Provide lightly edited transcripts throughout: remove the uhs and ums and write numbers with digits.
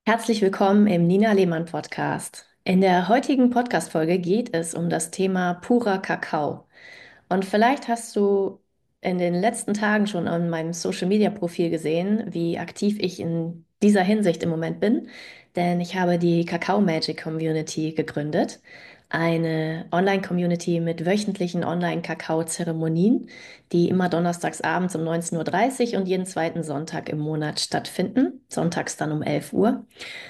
Herzlich willkommen im Nina Lehmann Podcast. In der heutigen Podcast-Folge geht es um das Thema purer Kakao. Und vielleicht hast du in den letzten Tagen schon an meinem Social-Media-Profil gesehen, wie aktiv ich in dieser Hinsicht im Moment bin. Denn ich habe die Kakao Magic Community gegründet. Eine Online-Community mit wöchentlichen Online-Kakao-Zeremonien, die immer donnerstags abends um 19:30 Uhr und jeden zweiten Sonntag im Monat stattfinden. Sonntags dann um 11 Uhr.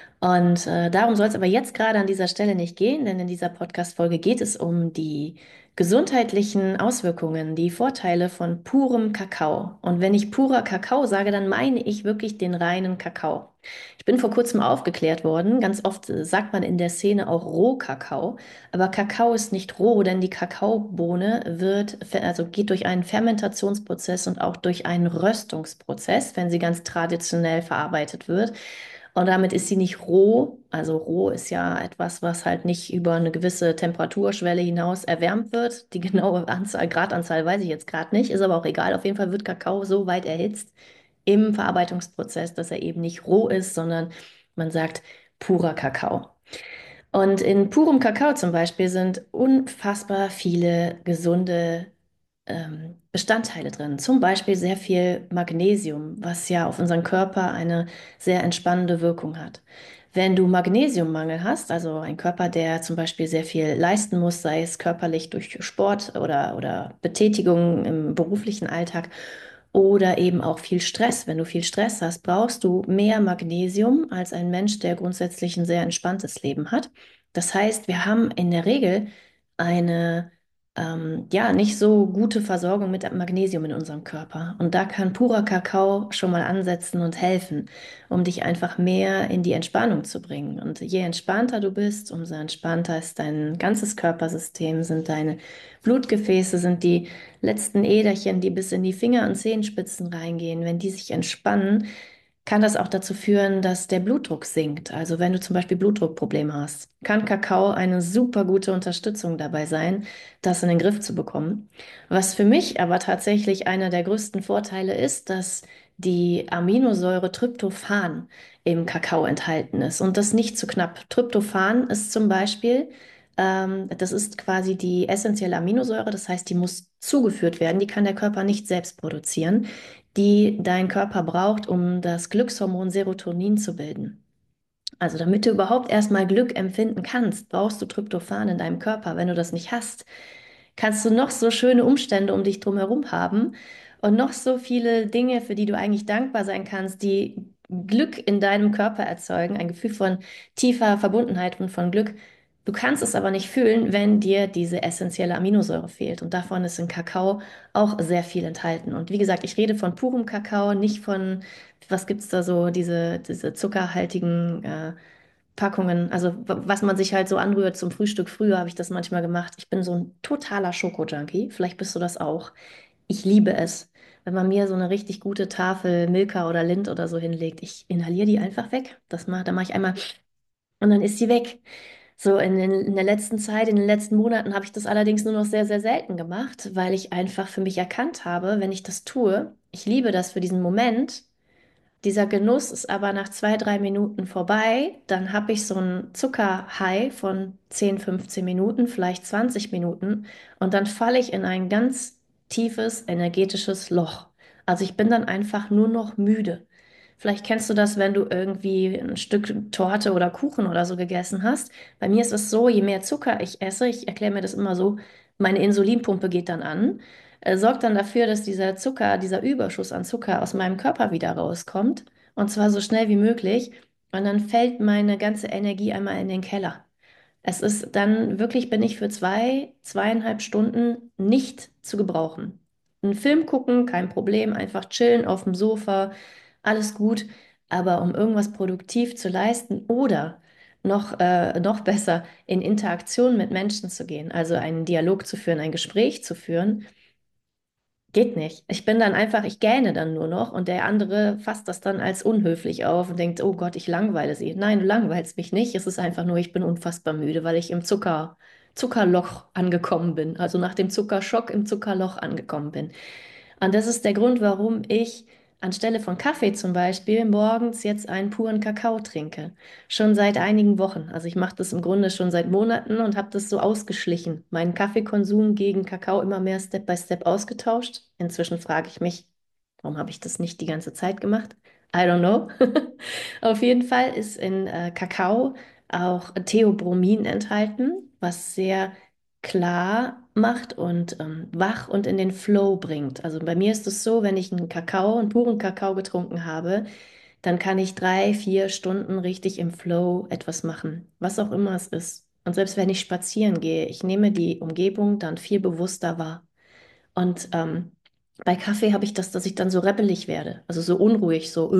Und darum soll es aber jetzt gerade an dieser Stelle nicht gehen, denn in dieser Podcast-Folge geht es um die gesundheitlichen Auswirkungen, die Vorteile von purem Kakao. Und wenn ich purer Kakao sage, dann meine ich wirklich den reinen Kakao. Ich bin vor kurzem aufgeklärt worden. Ganz oft sagt man in der Szene auch Rohkakao, aber Kakao ist nicht roh, denn die Kakaobohne also geht durch einen Fermentationsprozess und auch durch einen Röstungsprozess, wenn sie ganz traditionell verarbeitet wird. Und damit ist sie nicht roh. Also roh ist ja etwas, was halt nicht über eine gewisse Temperaturschwelle hinaus erwärmt wird. Die genaue Gradanzahl weiß ich jetzt gerade nicht, ist aber auch egal. Auf jeden Fall wird Kakao so weit erhitzt im Verarbeitungsprozess, dass er eben nicht roh ist, sondern man sagt purer Kakao. Und in purem Kakao zum Beispiel sind unfassbar viele gesunde Bestandteile drin. Zum Beispiel sehr viel Magnesium, was ja auf unseren Körper eine sehr entspannende Wirkung hat. Wenn du Magnesiummangel hast, also ein Körper, der zum Beispiel sehr viel leisten muss, sei es körperlich durch Sport oder Betätigung im beruflichen Alltag oder eben auch viel Stress. Wenn du viel Stress hast, brauchst du mehr Magnesium als ein Mensch, der grundsätzlich ein sehr entspanntes Leben hat. Das heißt, wir haben in der Regel eine ja, nicht so gute Versorgung mit Magnesium in unserem Körper. Und da kann purer Kakao schon mal ansetzen und helfen, um dich einfach mehr in die Entspannung zu bringen. Und je entspannter du bist, umso entspannter ist dein ganzes Körpersystem, sind deine Blutgefäße, sind die letzten Äderchen, die bis in die Finger- und Zehenspitzen reingehen. Wenn die sich entspannen, kann das auch dazu führen, dass der Blutdruck sinkt. Also wenn du zum Beispiel Blutdruckprobleme hast, kann Kakao eine super gute Unterstützung dabei sein, das in den Griff zu bekommen. Was für mich aber tatsächlich einer der größten Vorteile ist, dass die Aminosäure Tryptophan im Kakao enthalten ist und das nicht zu knapp. Tryptophan ist zum Beispiel, das ist quasi die essentielle Aminosäure, das heißt, die muss zugeführt werden, die kann der Körper nicht selbst produzieren, die dein Körper braucht, um das Glückshormon Serotonin zu bilden. Also damit du überhaupt erstmal Glück empfinden kannst, brauchst du Tryptophan in deinem Körper. Wenn du das nicht hast, kannst du noch so schöne Umstände um dich drumherum haben und noch so viele Dinge, für die du eigentlich dankbar sein kannst, die Glück in deinem Körper erzeugen, ein Gefühl von tiefer Verbundenheit und von Glück. Du kannst es aber nicht fühlen, wenn dir diese essentielle Aminosäure fehlt. Und davon ist in Kakao auch sehr viel enthalten. Und wie gesagt, ich rede von purem Kakao, nicht von, was gibt es da so, diese zuckerhaltigen Packungen, also was man sich halt so anrührt zum Frühstück. Früher habe ich das manchmal gemacht. Ich bin so ein totaler Schoko-Junkie. Vielleicht bist du das auch. Ich liebe es, wenn man mir so eine richtig gute Tafel Milka oder Lind oder so hinlegt. Ich inhaliere die einfach weg. Da mache ich einmal und dann ist sie weg. So in der letzten Zeit, in den letzten Monaten habe ich das allerdings nur noch sehr, sehr selten gemacht, weil ich einfach für mich erkannt habe, wenn ich das tue, ich liebe das für diesen Moment. Dieser Genuss ist aber nach 2, 3 Minuten vorbei. Dann habe ich so einen Zuckerhigh von 10, 15 Minuten, vielleicht 20 Minuten. Und dann falle ich in ein ganz tiefes energetisches Loch. Also ich bin dann einfach nur noch müde. Vielleicht kennst du das, wenn du irgendwie ein Stück Torte oder Kuchen oder so gegessen hast. Bei mir ist es so, je mehr Zucker ich esse, ich erkläre mir das immer so, meine Insulinpumpe geht dann an, sorgt dann dafür, dass dieser Zucker, dieser Überschuss an Zucker aus meinem Körper wieder rauskommt. Und zwar so schnell wie möglich. Und dann fällt meine ganze Energie einmal in den Keller. Es ist dann wirklich, bin ich für 2, 2,5 Stunden nicht zu gebrauchen. Einen Film gucken, kein Problem, einfach chillen auf dem Sofa, alles gut. Aber um irgendwas produktiv zu leisten oder noch besser in Interaktion mit Menschen zu gehen, also einen Dialog zu führen, ein Gespräch zu führen, geht nicht. Ich bin dann einfach, ich gähne dann nur noch und der andere fasst das dann als unhöflich auf und denkt, oh Gott, ich langweile sie. Nein, du langweilst mich nicht. Es ist einfach nur, ich bin unfassbar müde, weil ich im Zuckerloch angekommen bin. Also nach dem Zuckerschock im Zuckerloch angekommen bin. Und das ist der Grund, warum ich anstelle von Kaffee zum Beispiel morgens jetzt einen puren Kakao trinke. Schon seit einigen Wochen. Also ich mache das im Grunde schon seit Monaten und habe das so ausgeschlichen. Meinen Kaffeekonsum gegen Kakao immer mehr Step by Step ausgetauscht. Inzwischen frage ich mich, warum habe ich das nicht die ganze Zeit gemacht? I don't know. Auf jeden Fall ist in Kakao auch Theobromin enthalten, was sehr klar macht und wach und in den Flow bringt. Also bei mir ist es so, wenn ich einen puren Kakao getrunken habe, dann kann ich 3, 4 Stunden richtig im Flow etwas machen, was auch immer es ist. Und selbst wenn ich spazieren gehe, ich nehme die Umgebung dann viel bewusster wahr. Und bei Kaffee habe ich das, dass ich dann so reppelig werde, also so unruhig, so,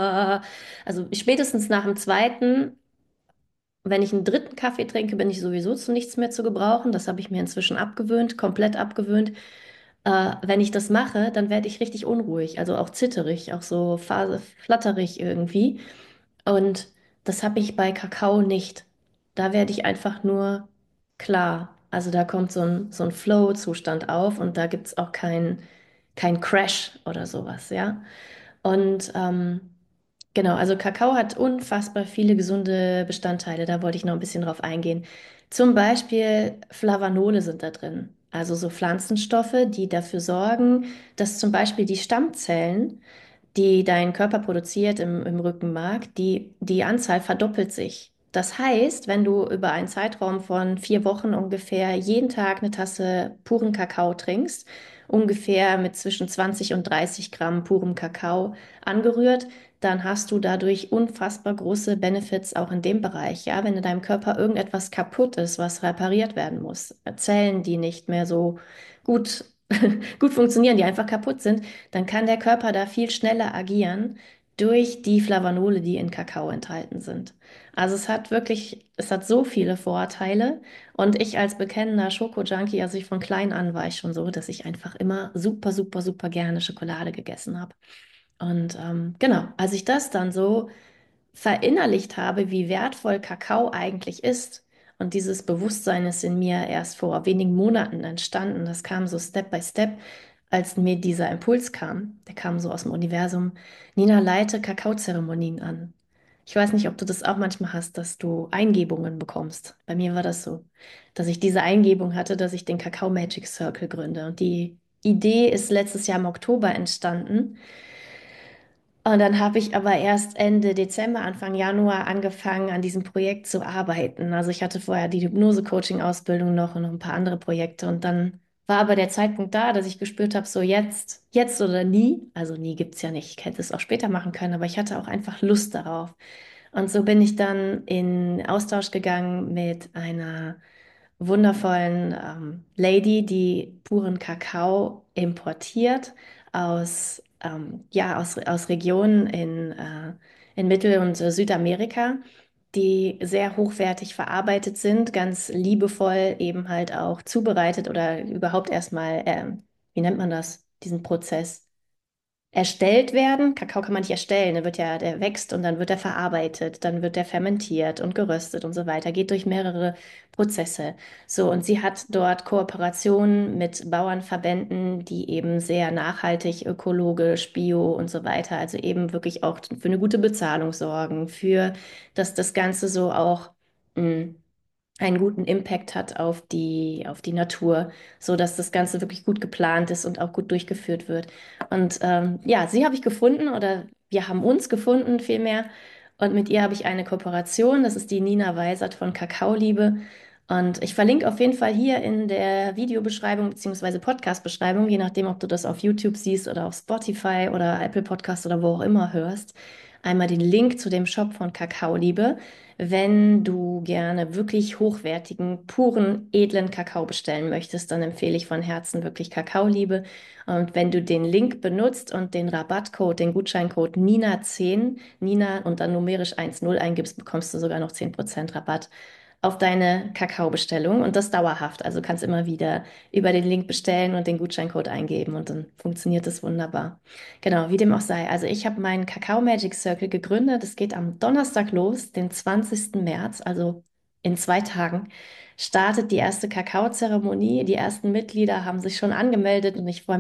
also spätestens nach dem zweiten, wenn ich einen dritten Kaffee trinke, bin ich sowieso zu nichts mehr zu gebrauchen. Das habe ich mir inzwischen abgewöhnt, komplett abgewöhnt. Wenn ich das mache, dann werde ich richtig unruhig, also auch zitterig, auch so flatterig irgendwie. Und das habe ich bei Kakao nicht. Da werde ich einfach nur klar. Also da kommt so ein Flow-Zustand auf und da gibt es auch kein Crash oder sowas, ja. Und genau, also Kakao hat unfassbar viele gesunde Bestandteile. Da wollte ich noch ein bisschen drauf eingehen. Zum Beispiel Flavanole sind da drin. Also so Pflanzenstoffe, die dafür sorgen, dass zum Beispiel die Stammzellen, die dein Körper produziert im Rückenmark, die Anzahl verdoppelt sich. Das heißt, wenn du über einen Zeitraum von 4 Wochen ungefähr jeden Tag eine Tasse puren Kakao trinkst, ungefähr mit zwischen 20 und 30 Gramm purem Kakao angerührt, dann hast du dadurch unfassbar große Benefits auch in dem Bereich. Ja, wenn in deinem Körper irgendetwas kaputt ist, was repariert werden muss, Zellen, die nicht mehr so gut, gut funktionieren, die einfach kaputt sind, dann kann der Körper da viel schneller agieren durch die Flavanole, die in Kakao enthalten sind. Also es hat so viele Vorteile. Und ich als bekennender Schoko-Junkie, also ich von klein an war ich schon so, dass ich einfach immer super, super, super gerne Schokolade gegessen habe. Und genau, als ich das dann so verinnerlicht habe, wie wertvoll Kakao eigentlich ist, und dieses Bewusstsein ist in mir erst vor wenigen Monaten entstanden, das kam so Step by Step, als mir dieser Impuls kam, der kam so aus dem Universum, Nina, leite Kakaozeremonien an. Ich weiß nicht, ob du das auch manchmal hast, dass du Eingebungen bekommst. Bei mir war das so, dass ich diese Eingebung hatte, dass ich den Kakao Magic Circle gründe. Und die Idee ist letztes Jahr im Oktober entstanden. Und dann habe ich aber erst Ende Dezember, Anfang Januar angefangen, an diesem Projekt zu arbeiten. Also ich hatte vorher die Hypnose-Coaching-Ausbildung noch und noch ein paar andere Projekte. Und dann war aber der Zeitpunkt da, dass ich gespürt habe, so jetzt oder nie. Also nie gibt's ja nicht. Ich hätte es auch später machen können, aber ich hatte auch einfach Lust darauf. Und so bin ich dann in Austausch gegangen mit einer wundervollen Lady, die puren Kakao importiert aus Regionen in Mittel- und Südamerika, die sehr hochwertig verarbeitet sind, ganz liebevoll eben halt auch zubereitet oder überhaupt erstmal, wie nennt man das, diesen Prozess? Erstellt werden. Kakao kann man nicht erstellen, der wächst und dann wird er verarbeitet, dann wird er fermentiert und geröstet und so weiter, geht durch mehrere Prozesse. So, und sie hat dort Kooperationen mit Bauernverbänden, die eben sehr nachhaltig, ökologisch, bio und so weiter, also eben wirklich auch für eine gute Bezahlung sorgen, dass das Ganze so auch mh, einen guten Impact hat auf die Natur, so dass das Ganze wirklich gut geplant ist und auch gut durchgeführt wird. Und ja, sie habe ich gefunden oder wir haben uns gefunden vielmehr. Und mit ihr habe ich eine Kooperation. Das ist die Nina Weisert von Kakaoliebe. Und ich verlinke auf jeden Fall hier in der Videobeschreibung beziehungsweise Podcast-Beschreibung, je nachdem, ob du das auf YouTube siehst oder auf Spotify oder Apple Podcast oder wo auch immer hörst, einmal den Link zu dem Shop von Kakaoliebe. Wenn du gerne wirklich hochwertigen, puren, edlen Kakao bestellen möchtest, dann empfehle ich von Herzen wirklich Kakaoliebe. Und wenn du den Link benutzt und den Rabattcode, den Gutscheincode Nina10, Nina und dann numerisch 10 eingibst, bekommst du sogar noch 10% Rabatt auf deine Kakaobestellung und das dauerhaft. Also kannst immer wieder über den Link bestellen und den Gutscheincode eingeben und dann funktioniert das wunderbar. Genau, wie dem auch sei. Also ich habe meinen Kakao Magic Circle gegründet. Es geht am Donnerstag los, den 20. März, also in 2 Tagen, startet die erste Kakaozeremonie. Die ersten Mitglieder haben sich schon angemeldet und ich freue mich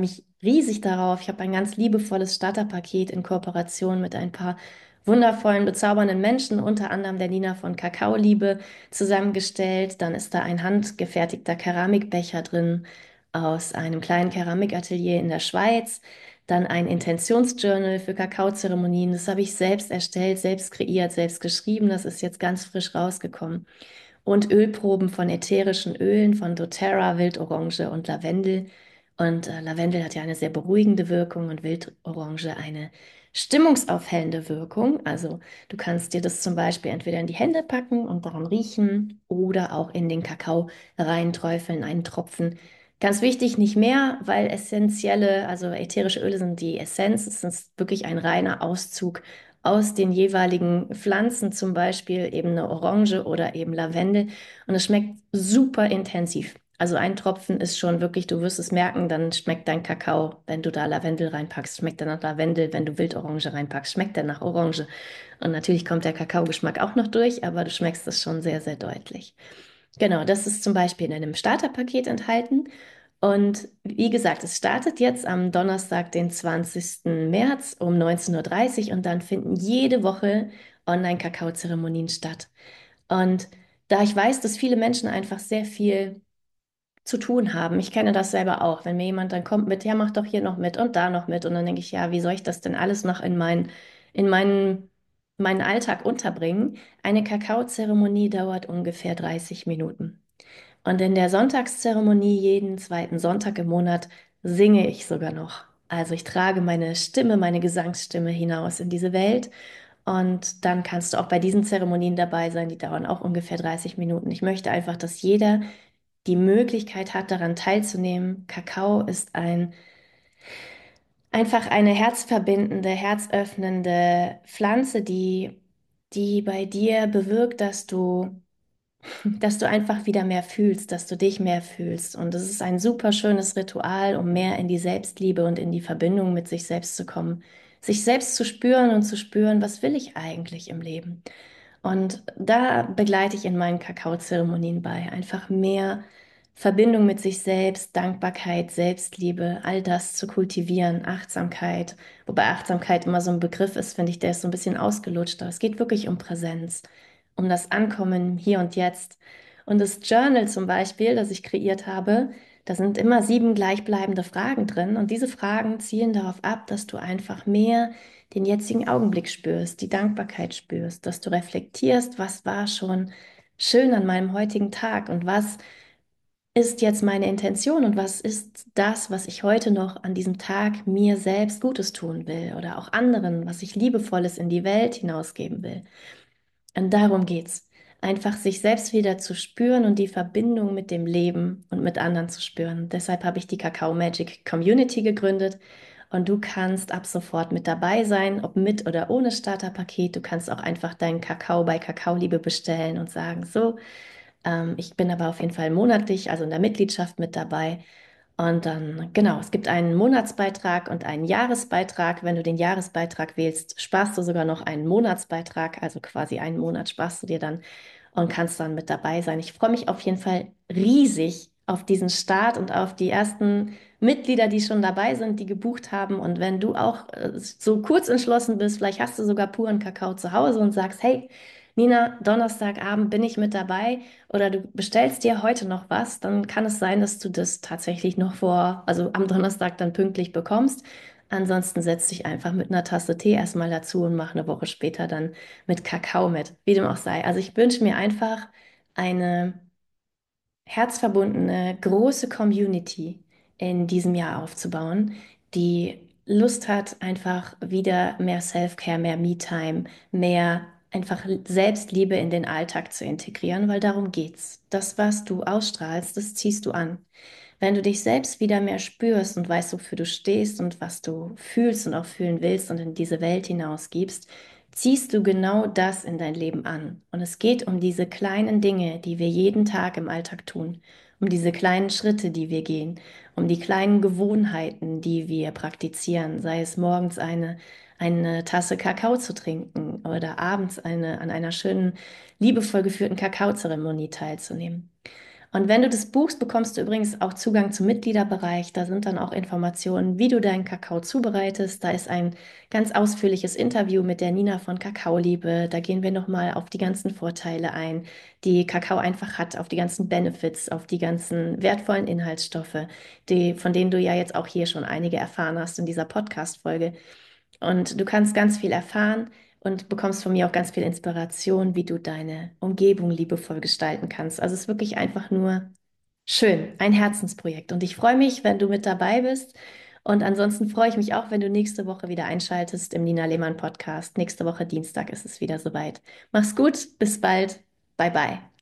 riesig darauf. Ich habe ein ganz liebevolles Starterpaket in Kooperation mit ein paar wundervollen, bezaubernden Menschen, unter anderem der Nina von Kakaoliebe, zusammengestellt. Dann ist da ein handgefertigter Keramikbecher drin aus einem kleinen Keramikatelier in der Schweiz. Dann ein Intentionsjournal für Kakaozeremonien. Das habe ich selbst erstellt, selbst kreiert, selbst geschrieben. Das ist jetzt ganz frisch rausgekommen. Und Ölproben von ätherischen Ölen von doTERRA, Wildorange und Lavendel. Und Lavendel hat ja eine sehr beruhigende Wirkung und Wildorange eine stimmungsaufhellende Wirkung. Also du kannst dir das zum Beispiel entweder in die Hände packen und daran riechen oder auch in den Kakao reinträufeln, einen Tropfen. Ganz wichtig, nicht mehr, weil essentielle, also ätherische Öle sind die Essenz. Es ist wirklich ein reiner Auszug aus den jeweiligen Pflanzen, zum Beispiel eben eine Orange oder eben Lavendel. Und es schmeckt super intensiv. Also ein Tropfen ist schon wirklich, du wirst es merken, dann schmeckt dein Kakao, wenn du da Lavendel reinpackst, schmeckt er nach Lavendel, wenn du Wildorange reinpackst, schmeckt er nach Orange. Und natürlich kommt der Kakaogeschmack auch noch durch, aber du schmeckst es schon sehr, sehr deutlich. Genau, das ist zum Beispiel in einem Starterpaket enthalten. Und wie gesagt, es startet jetzt am Donnerstag, den 20. März um 19:30 Uhr und dann finden jede Woche Online-Kakao-Zeremonien statt. Und da ich weiß, dass viele Menschen einfach sehr viel zu tun haben, ich kenne das selber auch, wenn mir jemand dann kommt mit, ja, mach doch hier noch mit und da noch mit und dann denke ich, ja, wie soll ich das denn alles noch in meinen Alltag unterbringen? Eine Kakaozeremonie dauert ungefähr 30 Minuten. Und in der Sonntagszeremonie jeden zweiten Sonntag im Monat singe ich sogar noch. Also ich trage meine Stimme, meine Gesangsstimme hinaus in diese Welt. Und dann kannst du auch bei diesen Zeremonien dabei sein, die dauern auch ungefähr 30 Minuten. Ich möchte einfach, dass jeder die Möglichkeit hat, daran teilzunehmen. Kakao ist einfach eine herzverbindende, herzöffnende Pflanze, die bei dir bewirkt, dass du einfach wieder mehr fühlst, dass du dich mehr fühlst. Und es ist ein super schönes Ritual, um mehr in die Selbstliebe und in die Verbindung mit sich selbst zu kommen, sich selbst zu spüren und zu spüren, was will ich eigentlich im Leben? Und da begleite ich in meinen Kakaozeremonien bei, einfach mehr Verbindung mit sich selbst, Dankbarkeit, Selbstliebe, all das zu kultivieren, Achtsamkeit. Wobei Achtsamkeit immer so ein Begriff ist, finde ich, der ist so ein bisschen ausgelutscht, aber es geht wirklich um Präsenz, um das Ankommen hier und jetzt. Und das Journal zum Beispiel, das ich kreiert habe, da sind immer 7 gleichbleibende Fragen drin und diese Fragen zielen darauf ab, dass du einfach mehr den jetzigen Augenblick spürst, die Dankbarkeit spürst, dass du reflektierst, was war schon schön an meinem heutigen Tag und was ist jetzt meine Intention und was ist das, was ich heute noch an diesem Tag mir selbst Gutes tun will oder auch anderen, was ich Liebevolles in die Welt hinausgeben will. Und darum geht's. Einfach sich selbst wieder zu spüren und die Verbindung mit dem Leben und mit anderen zu spüren. Deshalb habe ich die Kakao Magic Community gegründet und du kannst ab sofort mit dabei sein, ob mit oder ohne Starterpaket. Du kannst auch einfach deinen Kakao bei Kakaoliebe bestellen und sagen, so, ich bin aber auf jeden Fall monatlich, also in der Mitgliedschaft mit dabei. Und dann, genau, es gibt einen Monatsbeitrag und einen Jahresbeitrag. Wenn du den Jahresbeitrag wählst, sparst du sogar noch einen Monatsbeitrag, also quasi einen Monat sparst du dir dann und kannst dann mit dabei sein. Ich freue mich auf jeden Fall riesig auf diesen Start und auf die ersten Mitglieder, die schon dabei sind, die gebucht haben. Und wenn du auch so kurz entschlossen bist, vielleicht hast du sogar puren Kakao zu Hause und sagst, hey, Nina, Donnerstagabend bin ich mit dabei oder du bestellst dir heute noch was, dann kann es sein, dass du das tatsächlich noch also am Donnerstag dann pünktlich bekommst. Ansonsten setz dich einfach mit einer Tasse Tee erstmal dazu und mach eine Woche später dann mit Kakao mit, wie dem auch sei. Also ich wünsche mir einfach eine herzverbundene, große Community in diesem Jahr aufzubauen, die Lust hat, einfach wieder mehr Self-Care, mehr Me-Time, mehr einfach Selbstliebe in den Alltag zu integrieren, weil darum geht's. Das, was du ausstrahlst, das ziehst du an. Wenn du dich selbst wieder mehr spürst und weißt, wofür du stehst und was du fühlst und auch fühlen willst und in diese Welt hinausgibst, ziehst du genau das in dein Leben an. Und es geht um diese kleinen Dinge, die wir jeden Tag im Alltag tun, um diese kleinen Schritte, die wir gehen, um die kleinen Gewohnheiten, die wir praktizieren, sei es morgens eine Tasse Kakao zu trinken oder abends an einer schönen, liebevoll geführten Kakaozeremonie teilzunehmen. Und wenn du das buchst, bekommst du übrigens auch Zugang zum Mitgliederbereich. Da sind dann auch Informationen, wie du deinen Kakao zubereitest. Da ist ein ganz ausführliches Interview mit der Nina von Kakaoliebe. Da gehen wir nochmal auf die ganzen Vorteile ein, die Kakao einfach hat, auf die ganzen Benefits, auf die ganzen wertvollen Inhaltsstoffe, von denen du ja jetzt auch hier schon einige erfahren hast in dieser Podcast-Folge. Und du kannst ganz viel erfahren und bekommst von mir auch ganz viel Inspiration, wie du deine Umgebung liebevoll gestalten kannst. Also es ist wirklich einfach nur schön, ein Herzensprojekt. Und ich freue mich, wenn du mit dabei bist. Und ansonsten freue ich mich auch, wenn du nächste Woche wieder einschaltest im Nina Lehmann Podcast. Nächste Woche Dienstag ist es wieder soweit. Mach's gut, bis bald. Bye bye.